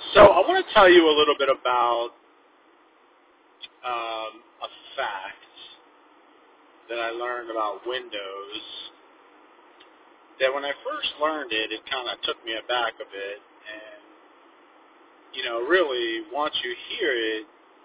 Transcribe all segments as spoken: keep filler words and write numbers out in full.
So I want to tell you a little bit about um, a fact that I learned about Windows. That when I first learned it, it kind of took me aback a bit, and you know, really, once you hear it,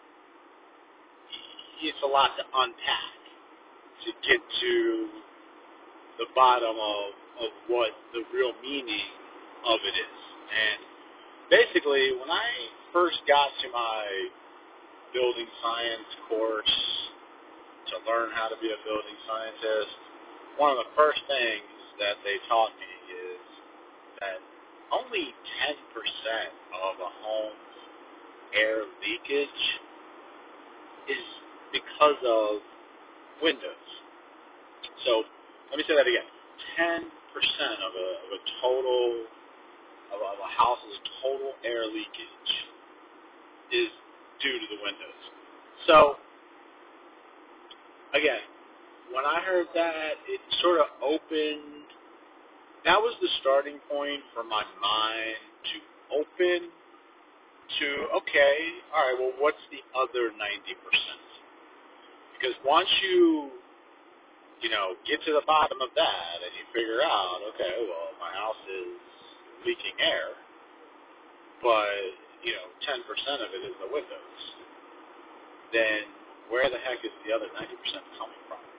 it's a lot to unpack to get to the bottom of, of what the real meaning of it is. And basically, when I first got to my building science course to learn how to be a building scientist, one of the first things that they taught me is that only ten percent of a home's air leakage is because of windows. So let me say that again. ten percent of a, of a total, of a, of a house's total air leakage is due to the windows. So, again, when I heard that, it sort of opened, that was the starting point for my mind to open to, okay, all right, well, what's the other ninety percent? Because once you, you know, get to the bottom of that and you figure out, okay, well, my house is leaking air, but, you know, ten percent of it is the windows, then where the heck is the other ninety percent coming from?